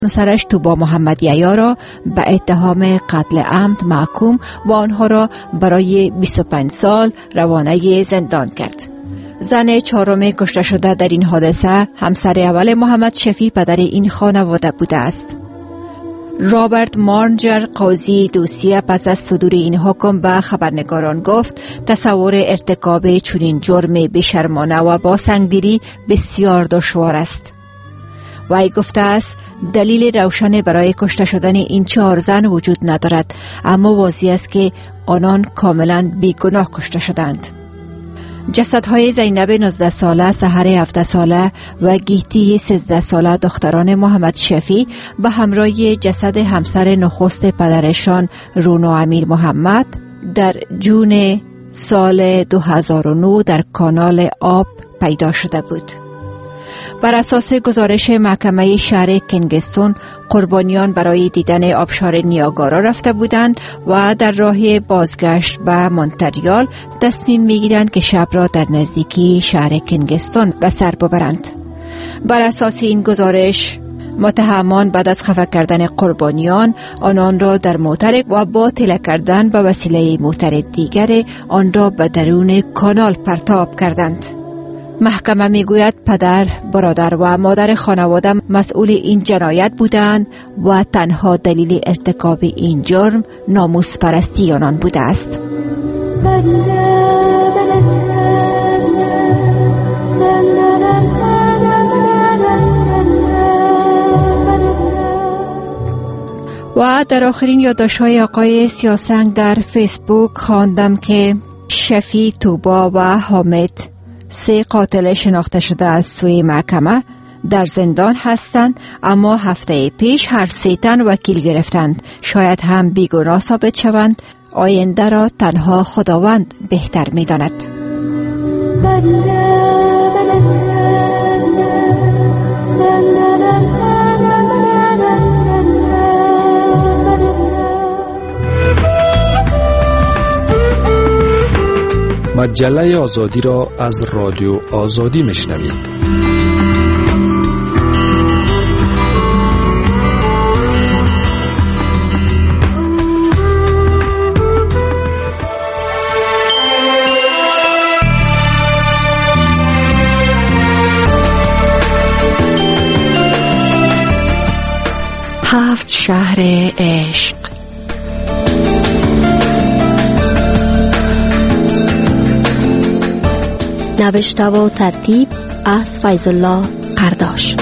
همسرش توبا محمد یحیی را به اتهام قتل عمد محکوم و آنها را برای 25 سال روانه زندان کرد. زن چهارم کشته شده در این حادثه همسر اول محمد شفیع پدر این خانواده بوده است. رابرت مارنجر قاضی دوسیه پس از صدور این حکم به خبرنگاران گفت تصور ارتکاب چنین جرم بی‌شرمانه و با سنگدلی بسیار دشوار است. وی گفته است دلیل روشن برای کشته شدن این 4 زن وجود ندارد، اما واضح است که آنان کاملا بیگناه کشته شدند. جسدهای زینب 19 ساله، سحر 17 ساله و گیتی 13 ساله دختران محمد شفیع به همراه جسد همسر نخست پدرشان رونو امیر محمد در جون سال 2009 در کانال آب پیدا شده بود. بر اساس گزارش محکمه شهر کینگستون، قربانیان برای دیدن آبشار نیاگارا رفته بودند و در راه بازگشت به مونتریال تصمیم می‌گیرند که شب را در نزدیکی شهر کینگستون به سر ببرند. بر اساس این گزارش، متهمان بعد از خفه کردن قربانیان آنان را در موتر و با طلع کردن به وسیله موتر دیگر آن را به درون کانال پرتاب کردند. محکمه میگوید پدر، برادر و مادر خانواده مسئول این جنایت بودند و تنها دلیل ارتکاب این جرم ناموس پرستی آنان بوده است. و در آخرین یادداشت‌های آقای سیاسنگ در فیسبوک خواندم که شفیع، توبا و حامد، 3 قاتل شناخته شده از سوی محکمه در زندان هستند، اما هفته پیش هر 3 تن وکیل گرفتند. شاید هم بیگناه ثابت شوند. آینده را تنها خداوند بهتر می‌داند. مجله آزادی را از رادیو آزادی میشنوید. هفت شهر عشق. نوشته و ترتیب از فیض الله قرداش.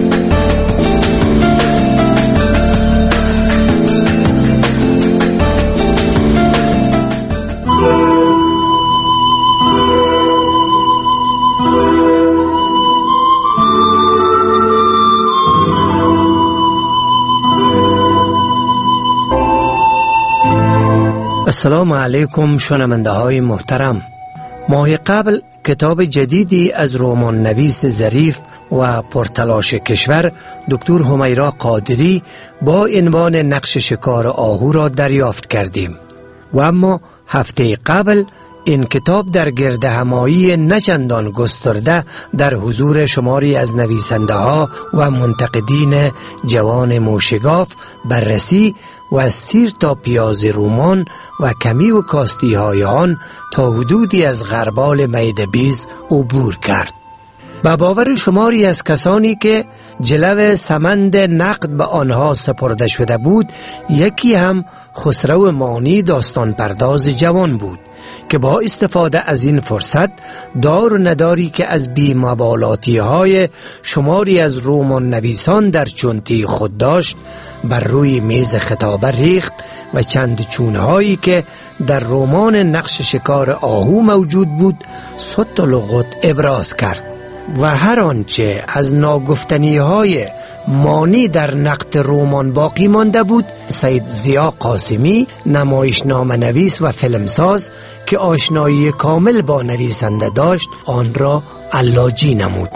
السلام علیکم شنونده های محترم. ماه قبل کتاب جدیدی از رمان نویس ظریف و پرتلاش کشور دکتر همیرا قادری با عنوان نقش شکار آهو را دریافت کردیم و اما هفته قبل این کتاب در گردهمایی نچندان گسترده در حضور شماری از نویسنده ها و منتقدین جوان موشگاف بررسی و از سیر تا پیاز رومان و کمی و کاستی های آن تا حدودی از غربال میده‌بیز عبور کرد. به باور شماری از کسانی که جلو سمند نقد به آنها سپرده شده بود، یکی هم خسرو مانی داستان پرداز جوان بود که با استفاده از این فرصت دار و نداری که از بی‌مبالاتی های شماری از رمان نویسان در چنتی خود داشت بر روی میز خطابه ریخت و چند چونه هایی که در رمان نقش شکار آهو موجود بود صد لغت ابراز کرد و هر آنچه از ناگفتنی های مانی در نقد رمان باقی مانده بود، سید ضیا قاسمی نمایشنامه نویس و فیلمساز که آشنایی کامل با نویسنده داشت آن را علاجی نمود.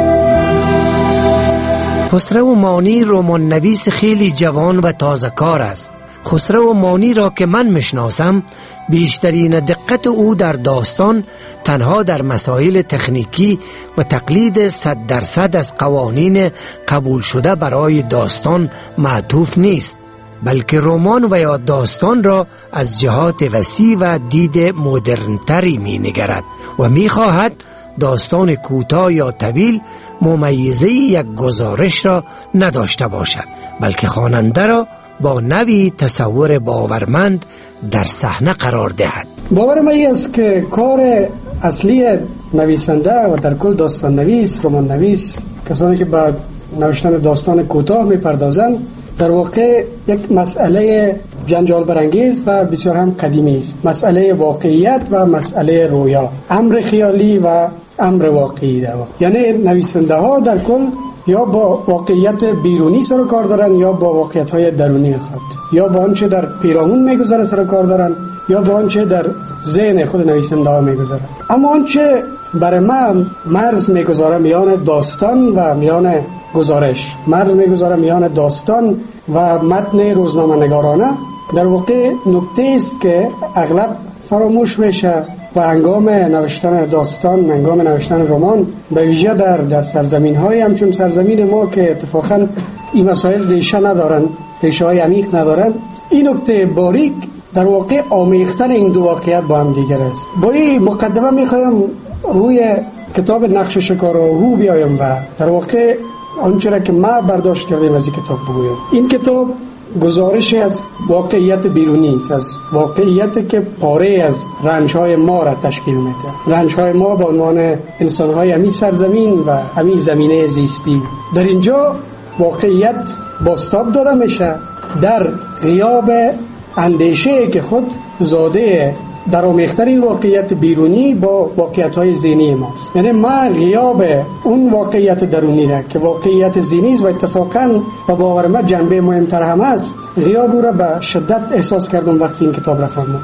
خسرو مانی رمان نویس خیلی جوان و تازه کار است. خسرو مانی را که من میشناسم، بیشترین دقت او در داستان تنها در مسائل تکنیکی و تقلید 100% از قوانین قبول شده برای داستان معطوف نیست، بلکه رمان و یا داستان را از جهات وسیع و دید مدرنتری می نگرد و می خواهد داستان کوتاه یا طویل ممیزه یک گزارش را نداشته باشد، بلکه خواننده را با نوی تصور باورمند در صحنه قرار دهد. باور من است که کار اصلی نویسنده و در کل داستان نویس، رمان نویس، کسانی که به نوشتن داستان کوتاه میپردازند، در واقع یک مسئله جنجال برانگیز و بسیار هم قدیمی است. مسئله واقعیت و مسئله رویا، امر خیالی و امر واقعی در واقع. یعنی نویسنده ها در کل یا با واقعیت بیرونی سر و کار دارن یا با واقعیت های درونی خود، یا با آنچه در پیرامون میگذره سر و کار دارن یا با آنچه در ذهن خود نویسنده ها میگذره. اما آنچه برای من مرز میگذاره میان داستان و میان گزارش، مرز میگذاره میان داستان و متن روزنامه نگارانه، در واقع نکته است که اغلب فراموش میشه و هنگام نوشتن داستان، هنگام نوشتن رمان، به ویژه در سرزمین های همچون سرزمین ما که اتفاقا این مسائل ریشه ندارن، ریشه های عمیق ندارن، این نکته باریک در واقع آمیختن این دو واقعیت با هم دیگر است. با این مقدمه میخوایم روی کتاب نقش شکار آهو بیایم و در واقع آنچه را که ما برداشت کردیم از این کتاب بگویم. این کتاب گزارش از واقعیت بیرونی است، از واقعیت که پاره از رنج‌های ما را تشکیل میده. رنج‌های ما به عنوان انسان‌های همین سرزمین و همین زمینه زیستی. در اینجا واقعیت بازتاب داده میشه در غیاب اندیشه که خود زاده در آمیختن این واقعیت بیرونی با واقعیت‌های ذهنی ماست. یعنی ما غیاب اون واقعیت درونی را که واقعیت ذهنی است و اتفاقاً و باور من جنبه مهمتر هم است، غیاب او را به شدت احساس کردم وقتی این کتاب را خوندم.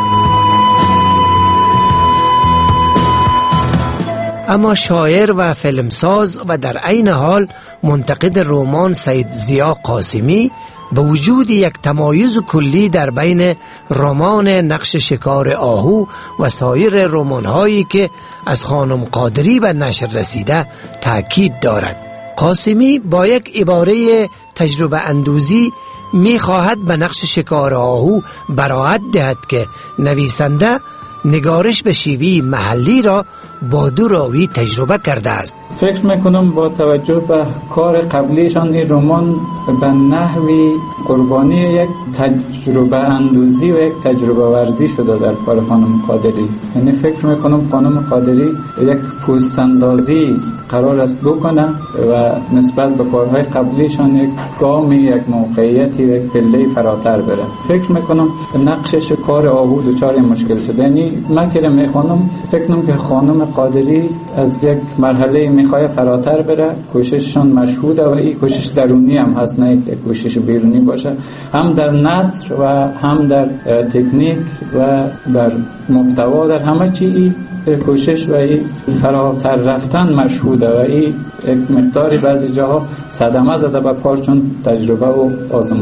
اما شاعر و فیلمساز و در عین حال منتقد رمان سید ضیا قاسمی به وجود یک تمایز کلی در بین رمان نقش شکار آهو و سایر رمان‌هایی که از خانم قادری به نشر رسیده تأکید دارد. قاسمی با یک عباره تجربه اندوزی می خواهد به نقش شکار آهو براعت دهد که نویسنده نگارش به شیوه محلی را با دو راوی تجربه کرده است. فکر میکنم با توجه به کار قبلیشان این رمان به نحوی قربانی یک تجربه اندوزی و یک تجربه ورزی شده در کار خانم قادری. یعنی فکر میکنم خانم قادری یک پوست اندازی قرار است بکنه و نسبت به کارهای قبلیشان یک گامی، یک موقعیتی، یک پله فراتر بره. فکر میکنم نقش شکار آهو دچار مشکل شده. یعنی من که میخوانم فکر کنم که خانم قادری از یک مرحله میخواد فراتر بره، کوشششان مشهوده و این کوشش درونی هم هست، نه یک کوشش بیرونی باشه، هم در نثر و هم در تکنیک و در محتوا، در همه چی کوشش و این فراتر رفتن مشهوده و این یک مقداری بعضی جاها صدمه زده به کار چون تجربه و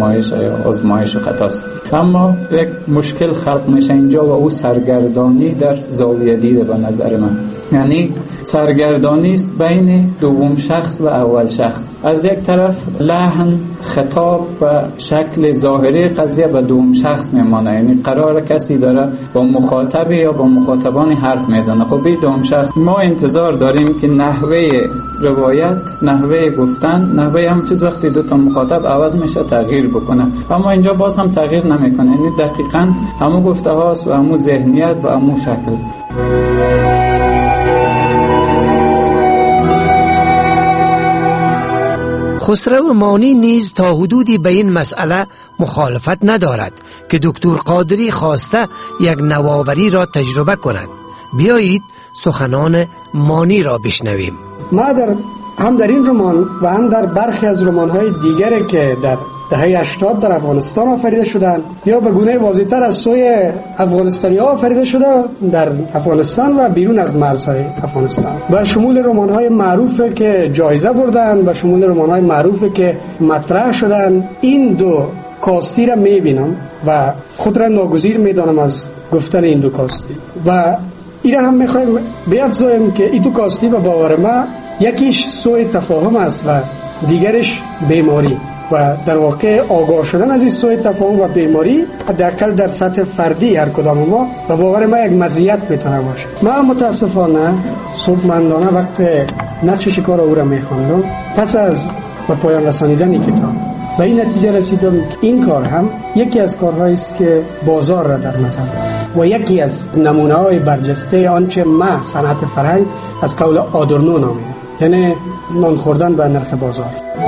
آزمایش و خطاست. اما یک مشکل خلق میشه اینجا و او سرگردانی در زاویه دیده به نظر من. یعنی سرگردانی است بین دوم شخص و اول شخص. از یک طرف لحن، خطاب و شکل ظاهری قضیه به دوم شخص میمانه، یعنی قرار کسی داره با مخاطب یا با مخاطبانی حرف میزنه. خب این دوم شخص ما انتظار داریم که نحوه روایت، نحوه گفتن، نحوه هم چیز وقتی دو تا مخاطب عوض میشه تغییر بکنه، اما اینجا باز هم تغییر نمیکنه. یعنی دقیقاً همون گفته هاست و همون ذهنیت و همون شکل. خسرو مانی نیز تا حدودی به این مسئله مخالفت ندارد که دکتر قادری خواسته یک نوآوری را تجربه کند. بیایید سخنان مانی را بشنویم. ما هم در این رمان و هم در برخی از رمان‌های دیگری که در دهه 80 در افغانستان آفریده شدند یا به گونه واضح‌تر از سوی افغانستانی‌ها آفریده شده در افغانستان و بیرون از مرزهای افغانستان، و شمول رمان‌های معروفه که جایزه بردن و شمول رمان‌های معروفه که مطرح شدن، این دو کاستی را میبینم و خود را ناگزیر میدانم از گفتن این دو کاستی و این را هم میخوایم بیافزایم که این دو کاستی به باور ما یکیش سوء تفاهم است و دیگرش بیماری و در واقع آگاه شدن از این سوء تفاهم و بیماری حداقل در سطح فردی هر کدام ما به باور ما یک مزیت میتونه باشه. ما متاسفانه صبحمندانه وقت نقش شکار او را میخواندم، پس از به پایان رسانیدن این کتاب به این نتیجه رسیدم که این کار هم یکی از کارهایی است که بازار را در نظر دارد و یکی از نمونه‌های برجسته آنچه ما صنعت فرهنگ از قول آدورنو نامیدیم، یعنی نان خوردن به نرخ بازار.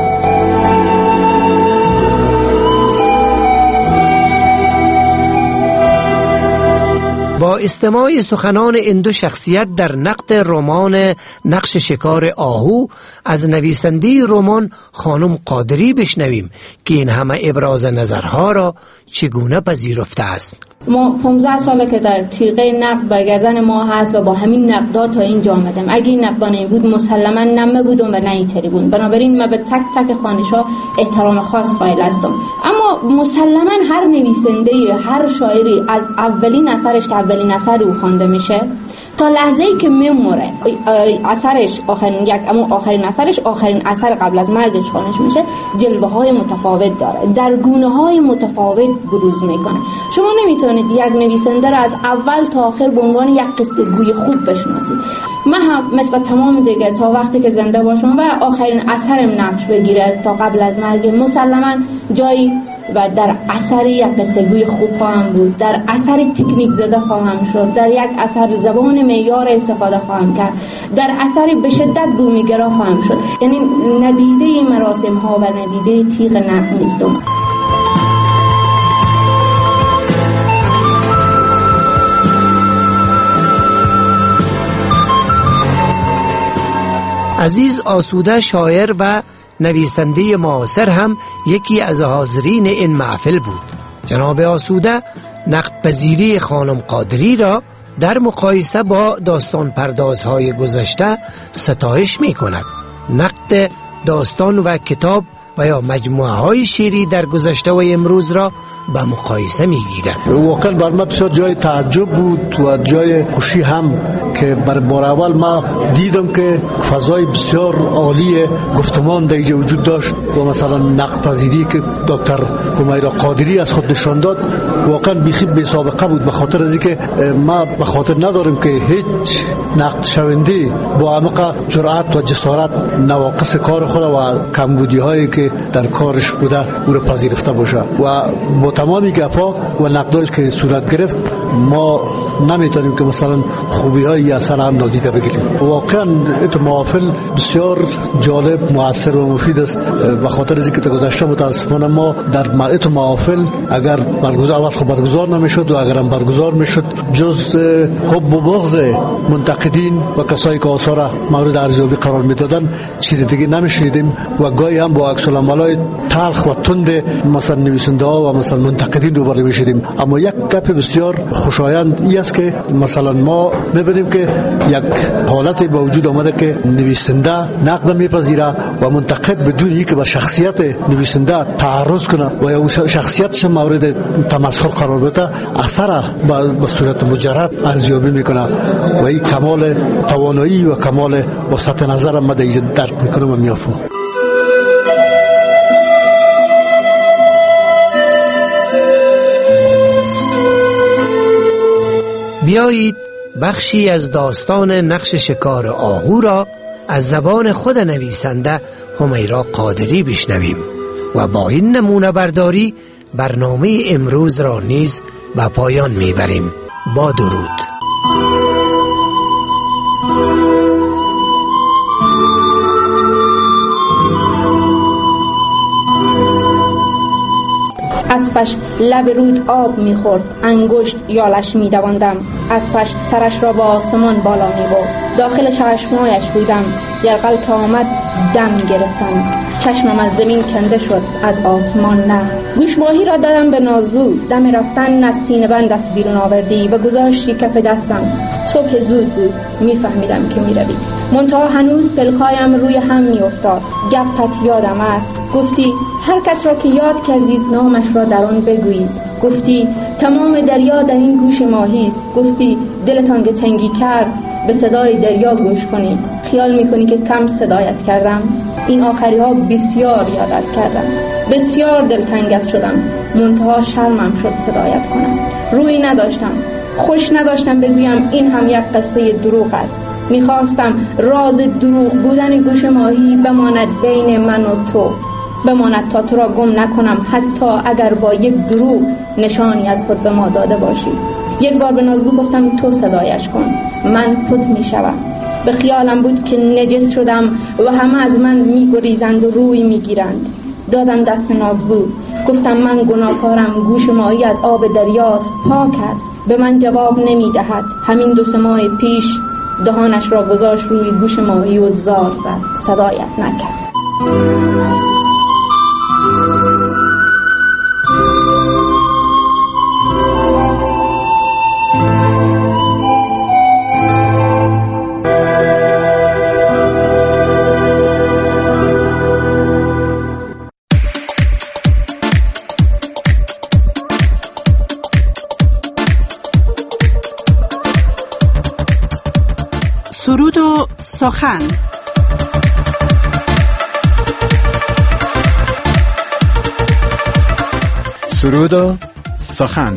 با استماع سخنان این دو شخصیت در نقد رمان نقش شکار آهو از نویسنده رمان خانم قادری بشنویم که این همه ابراز نظرها را چگونه پذیرفته است. ما 15 ساله که در تیغه نقد برگردن ما هست و با همین نقدات تا اینجا آمدم. اگه این نقدان این بود مسلما نمه بودم و نه اینطوری بود. بنابراین من به تک تک خوانش‌ها احترام خاص قائل هستم. اما مسلما هر نویسنده، هر شاعری از اولین اثرش که اولین اثر او خوانده میشه تا لحظه‌ای که میموره اثرش آخرین اثر قبل از مرگش خوانش میشه جلوه‌های متفاوت داره، در گونه‌های متفاوت بروز میکنه. شما نمیتونید یک نویسنده را از اول تا آخر به عنوان یک قصه گوی خوب بشناسید. من هم مثل تمام دیگه تا وقتی که زنده باشم و آخرین اثرم نقش بگیره تا قبل از مرگ مسلما جایی و در اثر یک قصه‌گوی خوب خواهم بود، در اثر تکنیک زده خواهم شد، در یک اثر زبان معیار استفاده خواهم کرد، در اثر به شدت بومیگرا خواهم شد. یعنی ندیده مراسم ها و ندیده تیغ نقد نیستم. عزیز آسوده شاعر و نویسنده معاصر هم یکی از حاضرین این محفل بود. جناب آسوده نقد پذیری خانم قادری را در مقایسه با داستان پردازهای گذشته ستایش می کند. نقد داستان و کتاب و یا مجموعه های شعری در گذشته و امروز را به مقایسه می گیرد. واقعا بر من بسیار جای تعجب بود و جای خوشی هم که بار اول ما دیدم که فضای بسیار عالی گفتمان در اینجا وجود داشت و مثلا نقد پذیری که دکتر همیرا قادری از خود نشان داد واقعا بیخی بی سابقه بود، به خاطر از اینکه ما به خاطر نداریم که هیچ نقد شونده با عمق جرأت و جسارت نواقص کار خود و کمبودی هایی که در کارش بوده او را پذیرفته باشه و با تمامی گپا و نقدایی که صورت گرفت ما نمیتونیم که مثلا خوبی های اثر هم نادیده بگیریم. واقعا این محافل بسیار جالب، مؤثر و مفید است. به خاطر از اینکه گذشته متاسفانه ما در این محافل اگر برگزار نمیشد و اگر هم برگزار میشد جز حب و بغض منتقدین و کسایی که آثار مورد ارزیابی قرار میدادن چیز دیگه نمیشنیدیم و گاهی هم با عکس العملای تلخ و تند مثلا نویسنده ها و مثلا منتقدین روبرو میشدیم. اما یک گپ بسیار خوشایند این است که مثلا ما میبینیم که یک حالتی به وجود آمده که نویسنده نقد میپذیره و منتقد بدون اینکه به شخصیت نویسنده تعرض کنه و یا شخصیتش مورد تمسخر قرار بده اثر به صورت مجرد ارزیابی میکنه و این کمال توانایی و کمال وسعت نظر ما در اینجا درک میکنم و میافهم. بیایید بخشی از داستان نقش شکار آهو را از زبان خود نویسنده همیرا قادری بشنویم و با این نمونه برداری برنامه امروز را نیز به پایان میبریم. با درود. اسبش لب رود آب میخورد، انگشت یالش میدواندم. اسبش سرش را با آسمان بالا میبرد، داخل چشمایش بودم. یرقل که آمد دم گرفتم. چشمم از زمین کنده شد، از آسمان نه. گوش ماهی را دادم به نازلو، دم رفتن از سینه بند دست بیرون آوردی و گذاشتی کف دستم. صبح زود بود، میفهمیدم که میروی. منتها هنوز پلکایم روی هم میافتاد. گپت یادم است، گفتی هر کس را که یاد کردید نامش را در آن بگویید. گفتی تمام دریا در این گوش ماهی است. گفتی دلتان که تنگی کرد به صدای دریا گوش کنید. خیال میکنی که کم صدایت کردم؟ این آخری ها بسیار یادت کردم، بسیار دلتنگت شدم، منتها شرمم شد صدایت کنم. روی نداشتم، خوش نداشتم بگویم این هم یک قصه دروغ است. میخواستم راز دروغ بودن گوش ماهی بماند بین من و تو، بماند تا تو را گم نکنم، حتی اگر با یک دروغ نشانی از خود به ما داده باشی. یک بار به نازلو گفتم تو صدایش کن، من پت میشوم. به خیالم بود که نجس شدم و همه از من میگریزند و روی میگیرند. دادم دست نازلو، گفتم من گناهکارم، گوش ماهی از آب دریاست، پاک است. به من جواب نمیدهد. همین 2 ماه پیش دهانش را گذاشت روی گوش ماهی و زار زد، صدایت نکرد. سرود و سخن. سرود و سخن.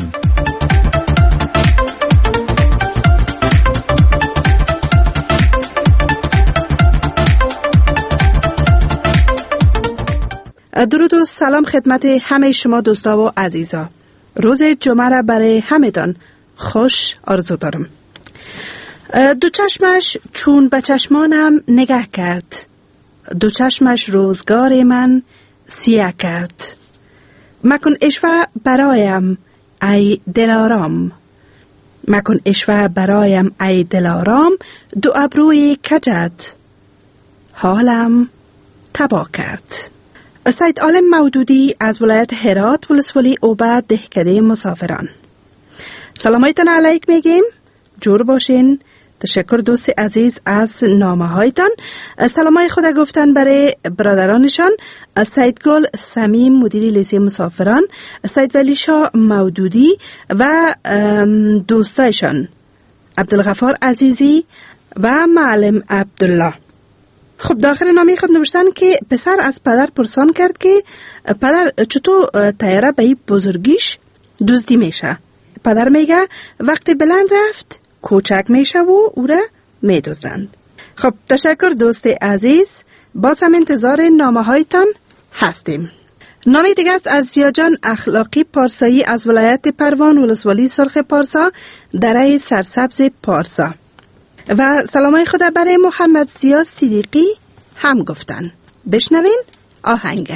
درود و سلام خدمت همه شما دوستا و عزیزا. روز جمعه را برای همه‌تان خوش آرزو دارم. 2 چشمش چون به چشمانم نگاه کرد، 2 چشمش روزگار من سیاه کرد. مکن اشوه برایم ای دلارام، مکن اشوه برایم ای دلارام، 2 ابروی کجت حالم تباه کرد. سید عالم مودودی از ولایت هرات، ولسوالی اوبه، دهکده مسافران. سلامایتان علیک میگیم، جور باشین. تشکر دوست عزیز از نامه هایتان. سلامای خود گفتن برای برادرانشان سید گل سمیم مدیر لیسه مسافران، سید ولی شاه مودودی و دوستایشان عبدالغفار عزیزی و معلم عبدالله. خب داخل نامه خود نوشتن که پسر از پدر پرسان کرد که پدر چطور طیاره به این بزرگیش دزدی میشه. پدر میگه وقتی بلند رفت کوچک میشه و او را میدوزند. خب تشکر دوست عزیز، باز هم انتظار نامه هایتان هستیم. نامه دیگه است از زیاجان اخلاقی پارسایی از ولایت پروان، ولسوالی سرخ پارسا، دره سرسبز پارسا. و سلامای خود برای محمد زیا صدیقی هم گفتن. بشنوین آهنگ.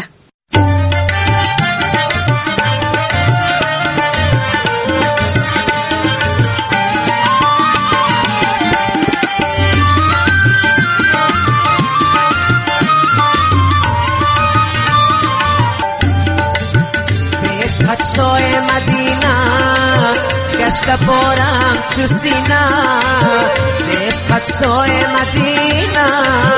عطشای مدینه گشت بارم چو سینه، عشق عطشای مدینه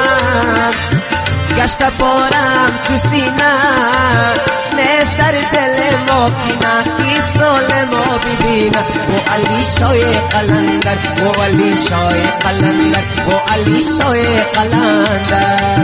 گشت بارم چو سینه، نیست در دل ما کینه، کیست دل ما ببینه. و علی شای قلندر، و علی شای قلندر، و علی شای قلندر.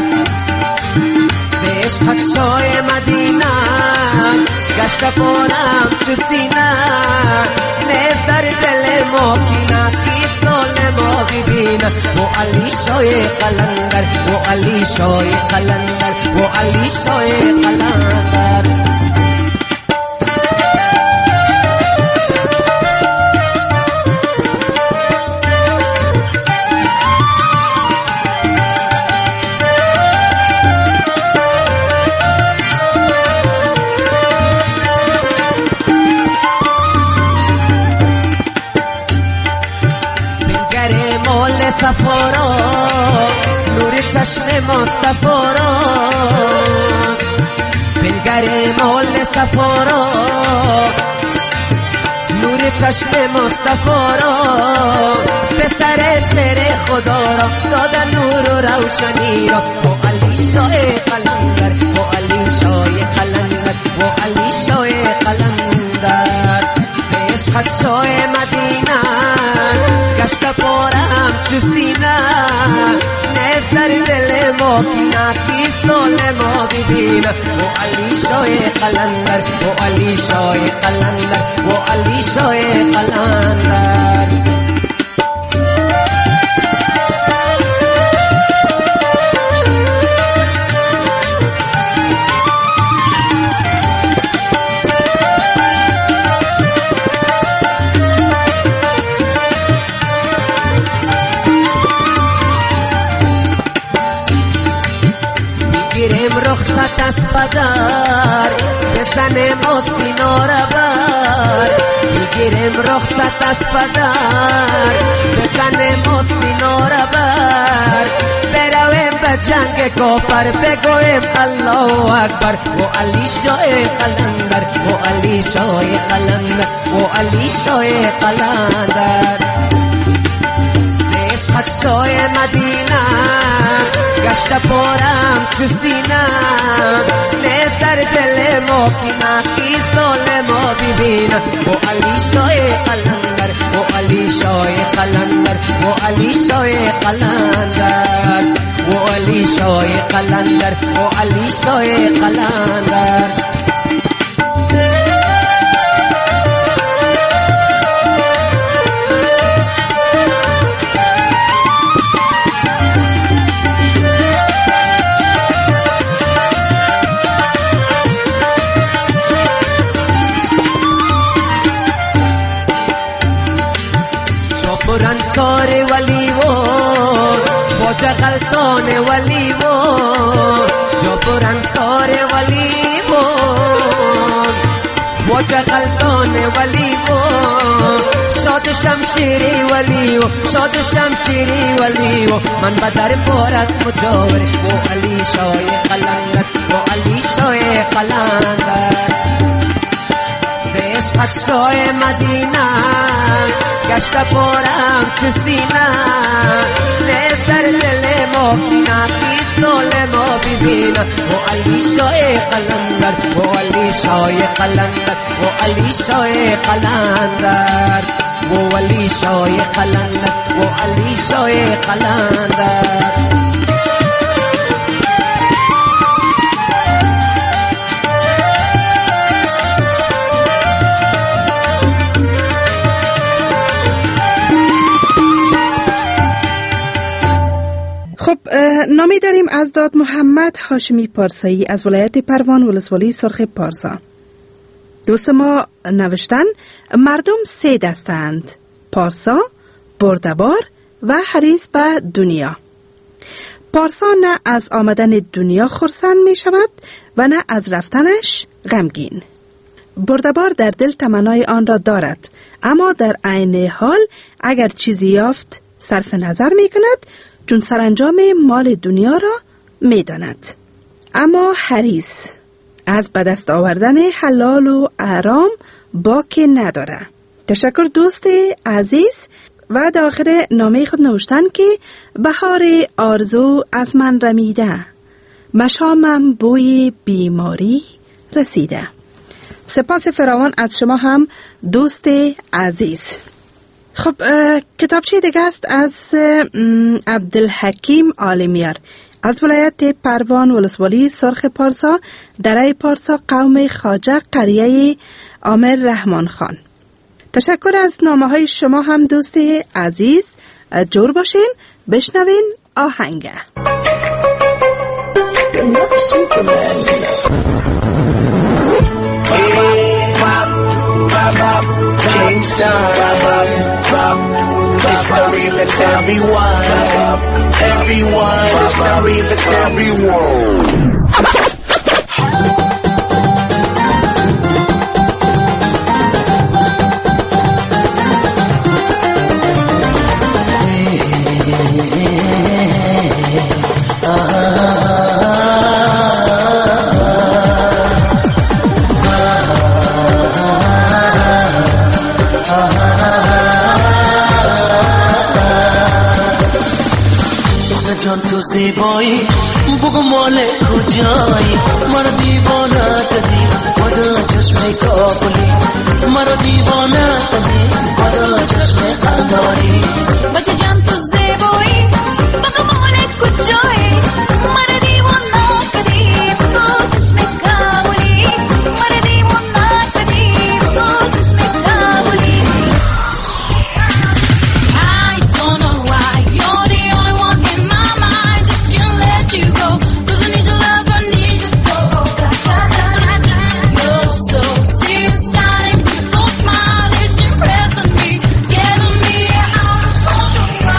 عشق عطشای مدینه گشت بارم چو سینه، نیست در دل ما کینه، کیست دل ما ببینه. و علی شای قلندر، و علی شای قلندر، و علی شای قلندر. سفارا نور چشم مصطفی را بنگریم حال صفا را نور چشم مصطفی را پسر شیر خدا را دادن نور و روشنی را و علی شاه قلندر و علی شاه قلندر و علی شاه قلندر عشقت شاه مدینه گشت پارم چو سینه نیست در دل ما کیست نال ما ببینه و علی شاه قلندر و علی شاه قلندر و علی شاه قلندر رخصت از پدر بزنم آستینا را بر میگیرم رخصت از پدر بزنم آستینا را بر برویم به جنگ کافر بگویم الله اکبر و علی شاه قلندر و علی شاه قلندر و علی شاه قلندر عشقت شاه مدینه گشت پارم چو سینه نیست در دل ما کیست نال ما ببینه و علی شاه قلندر و علی شاه قلندر و علی شاه قلندر و علی شاه قلندر و علی شاه قلندر انصار ولی و باجا غلطان ولی و جبر انصار ولی و باجا غلطان ولی و شاد شمشیری ولی و شاد شمشیری ولی و من بدر بارت مجاور و علی شاه قلندر و علی شاه قلندر عشقت شاه مدینه گشت پارم چو سینه نیست در دل ما کیست نال ما ببینه و علی شاه قلندر و علی شاه قلندر و علی شاه قلندر و علی شاه قلندر و علی شاه قلندر خب نامی داریم از داد محمد هاشمی پارسایی از ولایت پروان ولسوالی سرخ پارسا. دوست ما نوشتن مردم 3 دستند: پارسا، بردبار و حریص به دنیا. پارسا نه از آمدن دنیا خرسند می شود و نه از رفتنش غمگین. بردبار در دل تمنای آن را دارد، اما در عین حال اگر چیزی یافت صرف نظر می کند، چون سرانجام مال دنیا را می داند. اما حریص از به دست آوردن حلال و حرام باکی نداره. تشکر دوست عزیز. و داخل نامه خود نوشتن که بهار آرزو از من رمیده، مشامم بوی بیماری رسیده. سپاس فراوان از شما هم دوست عزیز. خب کتابچه دیگه است از عبدالحکیم عالمیار از ولایت پروان ولسوالی سرخ پارسا، دره پارسا، قوم خواجه، قریه عامر رحمان خان. تشکر از نامه های شما هم دوست عزیز. جور باشین، بشنوین آهنگه. It's the remix, everyone, it's the remix, everyone. جان تو زیبایی بگو مال کجایی مرا دیوانه کردی خدا چشم کابلی مرا دیوانه کردی خدا چشم قنداری بچه جان تو زیبایی بگو مال کجایی مرا دیوانه کردی خدا چشم کابلی مرا دیوانه کردی خدا چشم کابلی I don't know why you're the only one in my mind. Just can't let you go. 'Cause I need your love, I need your soul. You're so serious, styling, beautiful smile. It's impressing me, getting me out of control.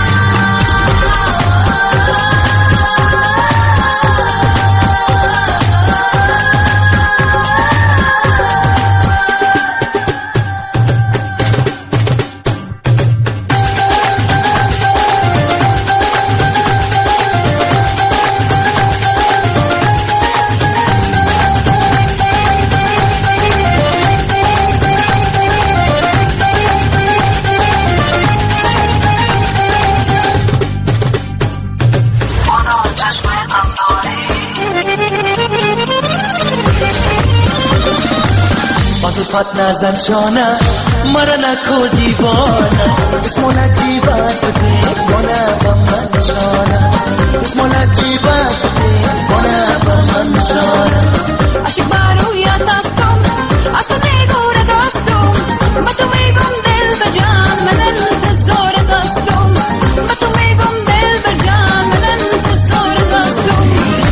فات نزن شانه مرا نکو دیوانه اسمو نجیبت دیوانه با من شانه اسمو نجیبت دیوانه با من شانه عاشق برویت هستم از تو دیگورت هستم با تو میگم دل به جان من انتظارت هستم با تو میگم دل به جان من انتظارت هستم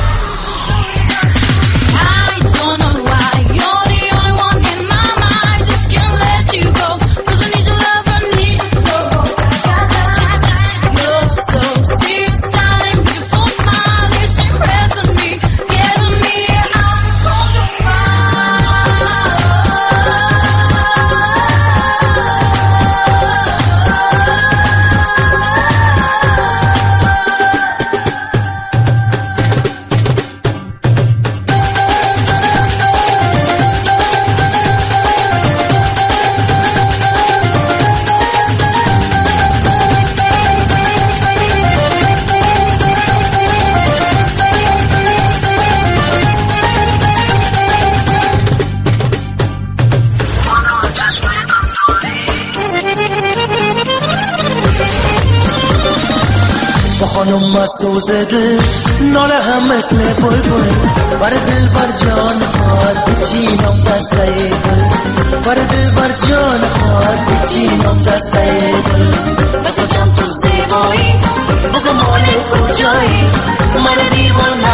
I don't know why you're the only one in my mind. Just can't let you go. 'Cause I need your love, I need your soul. You're so serious, styling, beautiful smile. It's impressing me, getting me out of خانم مسوز دل ناله هم مثل بلبل بر دل بر جان خواهد بچینم دسته گل بر دل بر جان خواهد بچینم دسته گل بگو جان تو زیبایی بگو مال کجایی مرا دیوانه